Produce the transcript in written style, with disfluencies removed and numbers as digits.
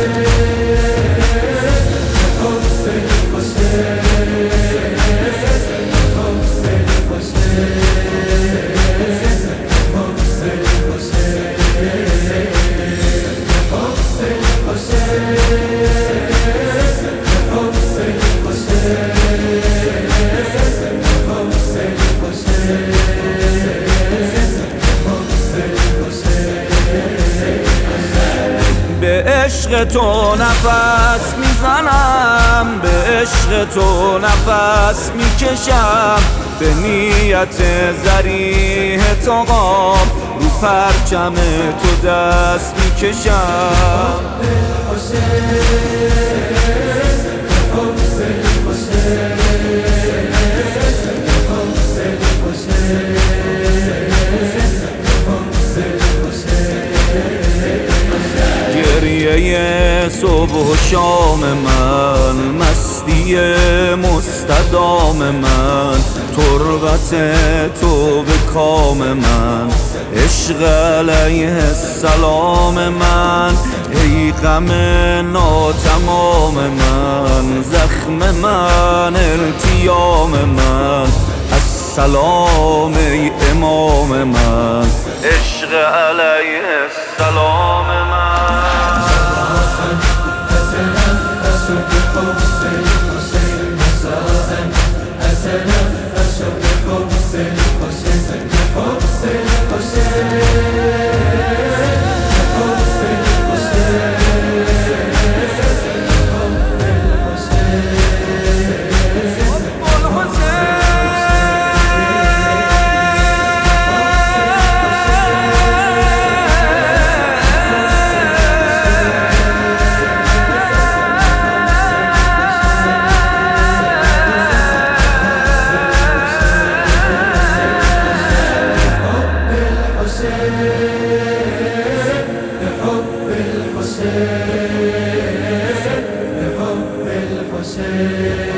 به عشق تو نفس میزنم، به عشق تو نفس میکشم، به نیت ذریح تو قام رو پرچم تو دست میکشم. گریه صبح و شام من، مستی مستدام من، تربت تو به کام من، عشق علیه السلام من، ای غم ناتمام من، زخم من التیام من، السلام ای امام من، عشق علیه السلام من. Say